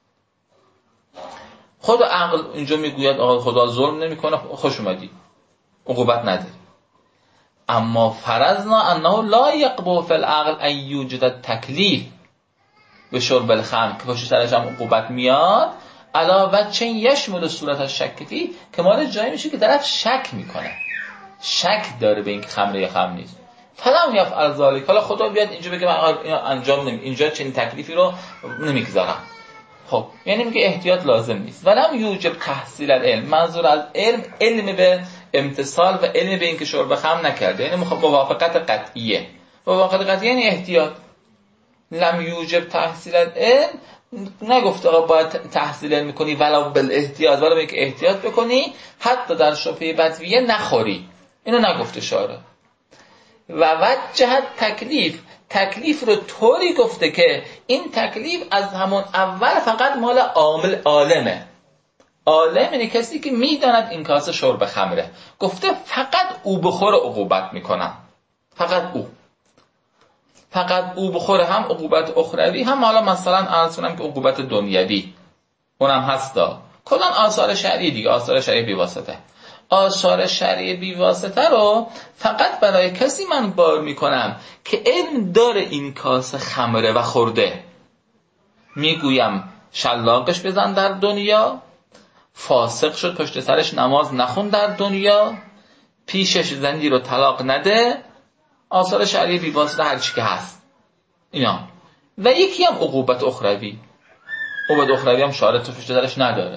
خود عقل اینجا میگوید آقا خدا ظلم نمیکنه، خوش اومدی، عقوبت نداری. اما فرضنا انه لا يقبل في العقل ان يوجد التکلیف به شرب الخمر، که پشت سرش هم عقوبت میاد، علاوه چه یشمل صورت الشک فی، که مال جایی میشه که طرف شک میکنه، شک داره به اینکه خمر یا خمر نیست. فلم یفعل ذلک، حالا خدا بیاد اینجا بگه من اینو انجام نمی، اینجا چنین تکلیفی رو نمیگذارم. خب یعنی میگه احتیاط لازم نیست. ولم یوجب تحصیل العلم، منظور از علم علم به امتصال و علم به اینکه شرب خمر نکرده، یعنی موافقت قطعیه. موافقت قطعیه یعنی احتیاط. لم یوجب تحصیل العلم، نگفته آقا باید تحصیل علم کنی ولو بالاحتیاط، ولی میگه احتیاط بکنی حتی در شبهه بدویه نخوری، اینو نگفته شارع. و وجه تکلیف، تکلیف رو طوری گفته که این تکلیف از همون اول فقط مال عامل عالمه. عالم یعنی کسی که میداند این کاسه شرب خمره، گفته فقط او بخوره عقوبت میکنم، فقط او، فقط او بخوره، هم عقوبت اخروی هم حالا مثلا عرض کنم که عقوبت دنیوی اونم هستا. کلان آثار شرعی دیگه، آثار شرعی بی واسطه. آثار شرعی بی واسطه رو فقط برای کسی من بار میکنم که علم داره این کاسه خمره و خورده. میگویم شلاقش بزن در دنیا، فاسق شد پشت سرش نماز نخون در دنیا، پیشش زنی رو طلاق نده، آثار شرعی بی واسطه هر چی که هست اینا. و یکی هم عقوبت اخروی، عقوبت اخروی هم شارع تو پشت سرش نداره.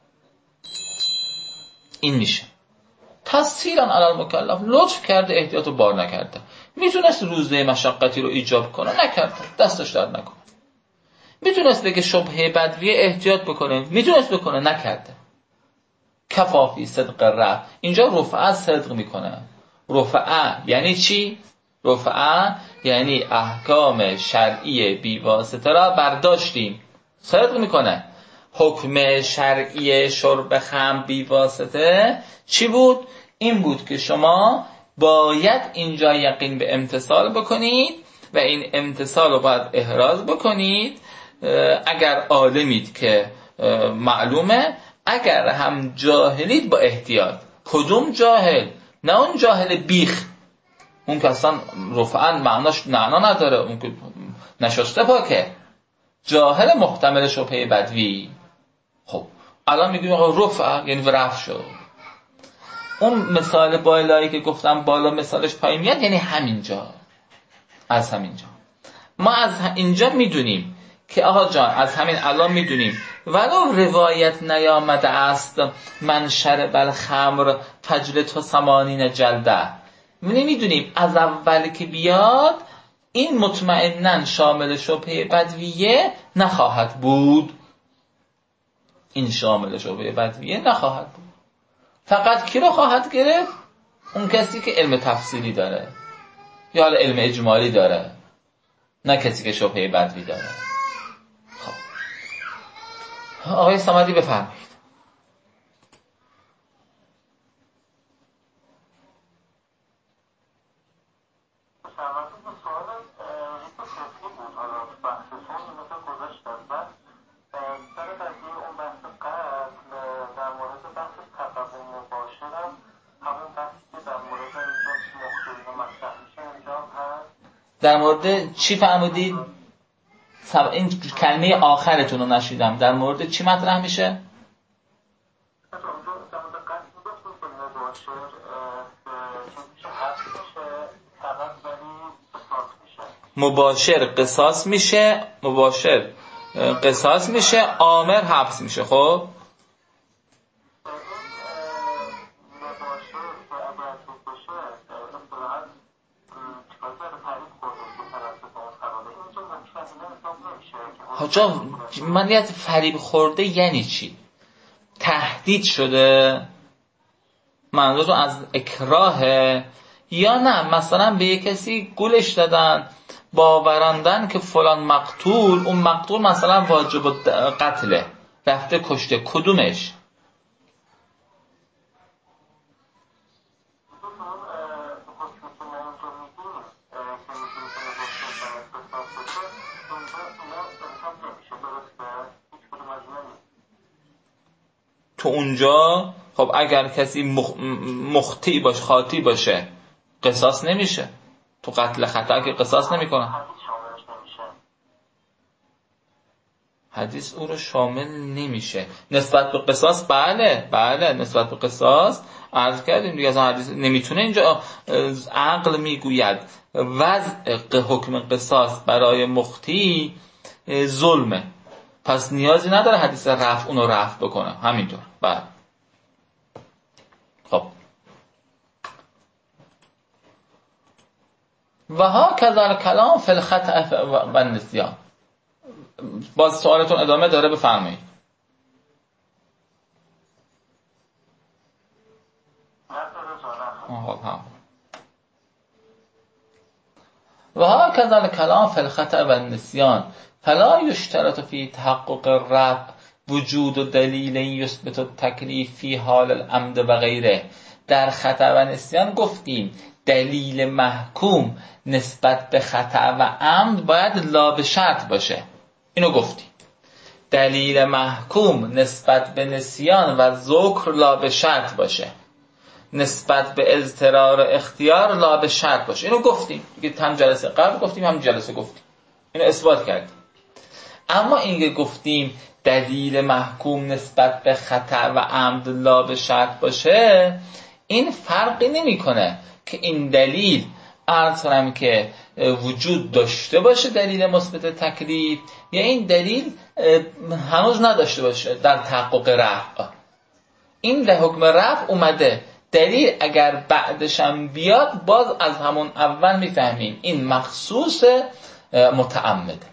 این میشه تسهیلا علی المکلف، لطف کرده احتیاط رو بار نکرده. میتونست روزه مشقتی رو ایجاب کنه، نکرده، دستش درد نکنه. میتونست بگه شبهه بدویه احتیاط بکنه، میتونست بکنه، نکرده. کفافی صدق رفع، اینجا رفعه صدق میکنه. رفعه یعنی چی؟ رفعه یعنی احکام شرعی بیواسطه را برداشتیم، صدق میکنه. حکم شرعی شرب خمر بیواسطه چی بود؟ این بود که شما باید اینجا یقین به امتصال بکنید و این امتثال رو باید احراز بکنید اگر عالمید که معلومه، اگر هم جاهلید با احتیاط. کدوم جاهل؟ نه اون جاهل بیخ، اون که اصلا رفعاً معناش معنا نداره، اون که نشسته پاکه. جاهل محتمل شبهه بدوی. خب الان میگیم آقا رفع یعنی رفع شد. اون مثال بالایی که گفتم بالا مثالش پایین میاد یعنی همینجا، از همینجا. ما از اینجا میدونیم که آقا جان از همین الان میدونیم ولو روایت نیامده است من شرب الخمر فجلدوا ثمانین جلده، میدونیم از اول که بیاد این مطمئناً شامل شبهه بدویه نخواهد بود. این شامل شبهه بدویه نخواهد بود. فقط کی رو خواهد گرفت؟ اون کسی که علم تفصیلی داره یا حالا علم اجمالی داره، نه کسی که شبهه بدوی داره. خب آقای صمدی بفرمایید. در مورد چی فهمیدید؟ این کلمه آخرتون رو نشیدم. در مورد چی مطرح میشه؟ مباشر قصاص میشه، مباشر قصاص میشه، آمر حبس میشه. خب حاجا منیت فریب خورده یعنی چی؟ تهدید شده؟ منظور از اکراهه یا نه مثلا به یک کسی گولش دادن باورندن که فلان مقتول، اون مقتول مثلا واجب قتله، رفته کشته، کدومش؟ تو اونجا خب اگر کسی مخ... مخطی باشه، خاطی باشه، قصاص نمیشه. تو قتل خطا که قصاص نمیکنه. حدیث او رو شامل نمیشه. نسبت به قصاص بله بله نسبت به قصاص عرض کردیم دیگه. از حدیث نمیتونه اینجا عقل میگوید وضع حکم قصاص برای مخطی ظلمه، پس نیازی نداره حدیث رفع اونو رفع بکنه. همینطور بله. خب و ها کذا کلام فی الخطأ و النسیان. باز سوالتون ادامه داره، بفرمایید. و ها کذا کلام فی الخطأ و النسیان فلا یشترط فی تحقق الرفع وجود دلیل یثبت التکلیف فی حال العمد و غیره. در خطأ و نسیان گفتیم دلیل محکوم نسبت به خطأ و عمد باید لا به شرط باشه. اینو گفتیم. دلیل محکوم نسبت به نسیان و ذکر لا به شرط باشه، نسبت به اضطرار اختیار لا به شرط باشه. اینو گفتیم دیگه، هم جلسه قبل گفتیم هم جلسه گفتیم، اینو اثبات کردیم. اما اینکه گفتیم دلیل محکوم نسبت به خطأ و عمد لا به شرط باشه، این فرقی نمیکنه که این دلیل عرض کنم که وجود داشته باشه، دلیل مثبت تکلیف، یا این دلیل هنوز نداشته باشه در تحقق رفع. این در حکم رفع اومده، دلیل اگر بعدش هم بیاد باز از همون اول میفهمیم این مخصوص متعمده.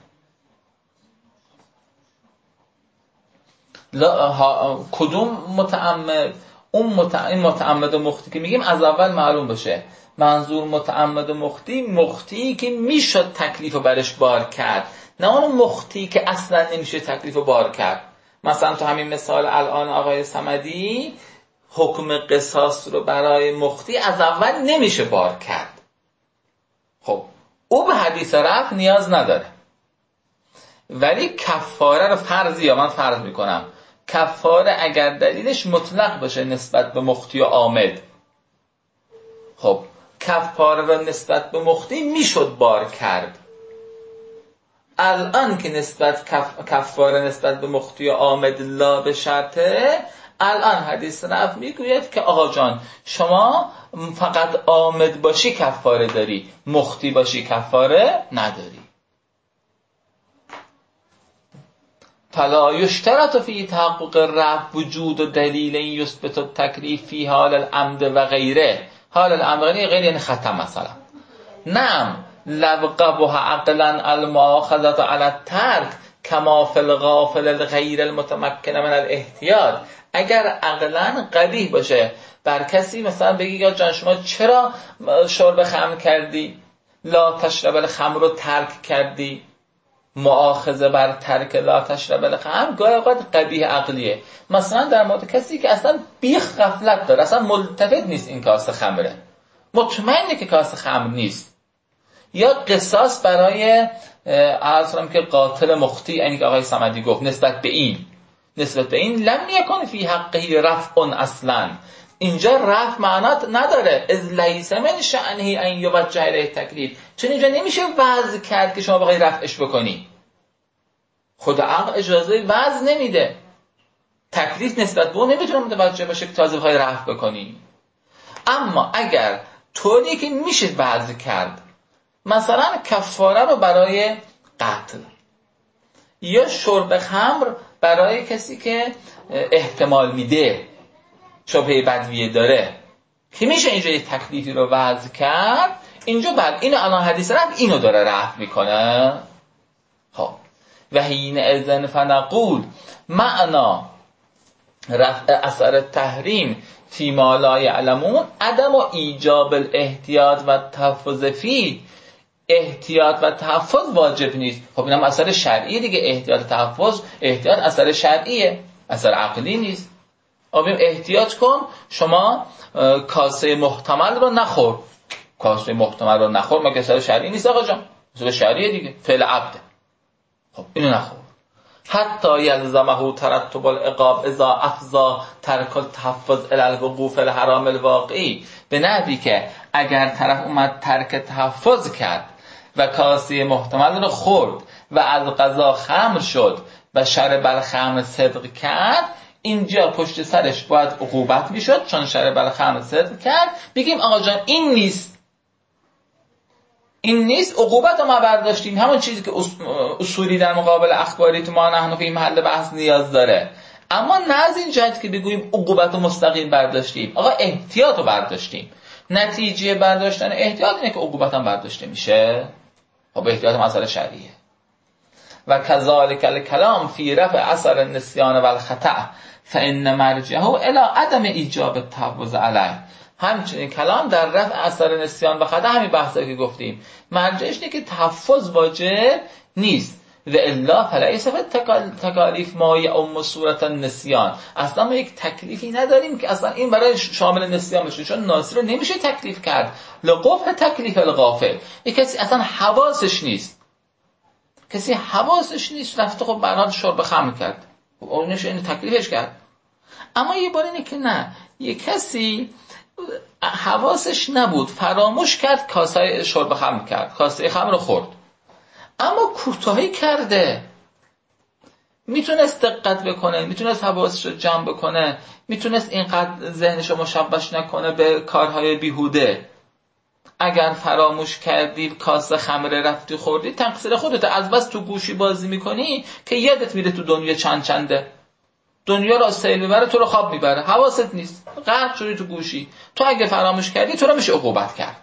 کدوم متعمد؟ اون متعمد, متعمد و مخطی که میگیم از اول معلوم باشه. منظور متعمد و مخطی، مخطی که میشد تکلیف برش بار کرد، نه اون مخطی که اصلا نمیشه تکلیف بار کرد. مثلا تو همین مثال الان آقای صمدی حکم قصاص رو برای مخطی از اول نمیشه بار کرد. خب او به حدیث رفع نیاز نداره، ولی کفاره رو فرض یا من فرض میکنم کفاره اگر دلیلش مطلق باشه نسبت به مخطی و عامد، خب کفاره رو نسبت به مخطی میشد بار کرد. الان که نسبت کف... کفاره نسبت به مخطی و عامد لا به شرطه، الان حدیث رفع میگوید که آقا جان شما فقط عامد باشی کفاره داری، مخطی باشی کفاره نداری. فلا یشترط فی تحقق رفع وجود دلیل یثبت التکلیف فی حال العمد و غیره. حال العمد غیره غیر یعنی ختم مثلا. نعم لو قبح عقلا المؤاخذة علی الترک کما فی الغافل الغیر المتمکن من الاحتیاط. اگر عقلا قبیح باشه بر کسی مثلا بگی یا جان شما چرا شرب خمر کردی، لا تشرب الخمر رو ترک کردی، مؤاخذه بر ترک لا تشرب الخمر گاهی اوقات قبیح عقلیه. مثلا در مورد کسی که اصلا بیخ غفلت داره، اصلا ملتفت نیست این کاسه خمره، مطمئنه که کاسه خمر نیست، یا قصاص برای عرضم که قاتل مخطی، یعنی که آقای صمدی گفت نسبت به این نسبت به این لم یکن فی حقه رفع اصلا، اینجا رفع معنات نداره. از لیس من شأنه ان یوجه الیه تکلیف، چون اینجا نمیشه وضع کرد که شما بخوای رفعش بکنی، خود عقل اجازه وضع نمیده، تکلیف نسبت به اون نمیتونه متوجه باشه که تازه بخوای رفع بکنی. اما اگر طوری که میشه وضع کرد، مثلا کفاره رو برای قتل یا شرب خمر برای کسی که احتمال میده شبهه بدویه داره، که میشه اینجا یه تکلیفی رو وضع کرد، اینجا بعد اینو الان حدیث رفع اینو داره رفع میکنه. خب و حین اذن فنقول معنا رفع اثر تحریم فی ما لا یعلمون عدم و ایجاب الاحتیاط و تحفظ فی. احتیاط و تحفظ واجب نیست. خب اینم اثر شرعی دیگه، احتیاط و تحفظ، احتیاط اثر شرعیه، اثر عقلی نیست. آبیم احتیاط کن، شما کاسه محتمل رو نخور، کاسه محتمل رو نخور مگه اثر شرعی نیست آقا جان؟ اثر شرعیه دیگه، فعل عبده. خب اینو نخور. حتی یلزمه ترتب العقاب اذا افضا ترک التحفظ الی الوقوع فی الحرام الواقعی، به نحوی که اگر طرف اومد ترک تحفظ کرد و کاسه محتمل رو خورد و از قضا خمر شد و شرب الخمر صدق کرد، اینجا پشت سرش باید عقوبت میشد، چون شرب الخمر صدق کرد، بگیم آقا جان این نیست، این نیست، عقوبت رو ما برداشتیم. همون چیزی که اصولی در مقابل اخباری تو ما نحن فی محل بحث نیاز داره، اما نه از این جهت که بگوییم عقوبت رو مستقیم برداشتیم، آقا احتیاط رو برداشتیم. نتیجه برداشتن احتیاط اینه که عقوبت هم برداشته میشه. خب احتیاط مسئله شرعیه. و کذالک الکلام فی رفع اثر النسیان و الخطأ فان مرجعه الی عدم ایجاب التحفظ علیه. همچنین کلام در رفع اثر نسیان و خطا، همین بحثایی که گفتیم، مرجعش اینه که تحفظ واجب نیست. و الا فلیس فی تکالیف ما یعم صورت النسیان، اصلا ما یک تکلیفی نداریم که اصلا این برای شامل نسیان بشه، چون ناصر رو نمیشه تکلیف کرد. لقبح تکلیف الغافل، یک کسی اصلا حواسش نیست، کسی حواسش نیست رفته خب برحال شرب خمر کرد، خب اونش این تکلیفش کرد. اما یه بار اینه که نه، یه کسی حواسش نبود، فراموش کرد کاسه شرب خمر کرد، کاسه خمر رو خورد، اما کوتاهی کرده، میتونست دقت بکنه، میتونست حواسش رو جمع بکنه، میتونست اینقدر ذهنش رو مشوش نکنه به کارهای بیهوده. اگر فراموش کردی کاسه خمره رفتی خوردی، تقصیر خودت، از بس تو گوشی بازی میکنی که یادت میره تو دنیا چند چنده، دنیا را سیل میبره، تو رو خواب میبره، حواست نیست، غرق شدی تو گوشی. تو اگه فراموش کردی تو رو میشه عقوبت کرد.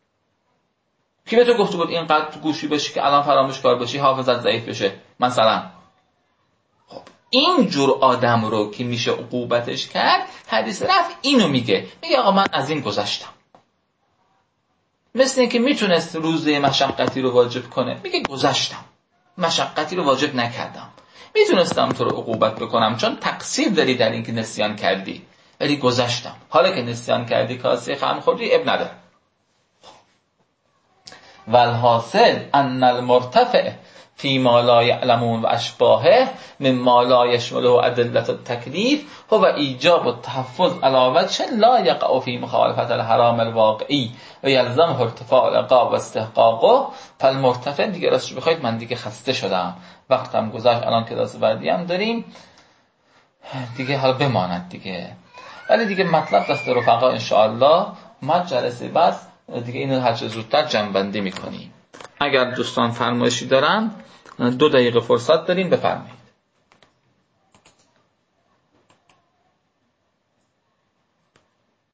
کی به تو گفته بود اینقدر تو گوشی باشی که الان فراموشکار باشی، حافظت ضعیف بشه مثلا؟ خب این جور آدم رو که میشه عقوبتش کرد، حدیث رفع اینو میگه، میگه آقا من از این گذشتم. مثل این که میتونست روزه مشقتی رو واجب کنه، میگه گذشتم، مشقتی رو واجب نکردم، میتونستم تو رو عقوبت بکنم چون تقصیر داری در این که نسیان کردی، ولی گذشتم. حالا که نسیان کردی کاسه خمر خوردی اب نداره. والحاصل ان المرتفع فی ما لا یعلمون و اشباهه مما لا یشمله ادله التکلیف هو ایجاب التحفظ علی وجه لا یقع فی مخالفت الحرام الواقعی و یلزمه ارتفاع العقاب و استحقاقه. فالمرتفع دیگه راستش بخواید من دیگه خسته شدم، وقتم گذشت، الان کلاس بعدی هم داریم دیگه، حالا بماند دیگه. ولی دیگه مطلب دست رفقا ان شاء الله ما جلسه بعد دیگه اینو هر چه زودتر جمع بندی میکنیم. اگر دوستان فرمایشی دارن دو دقیقه فرصت داریم، بفرمایید.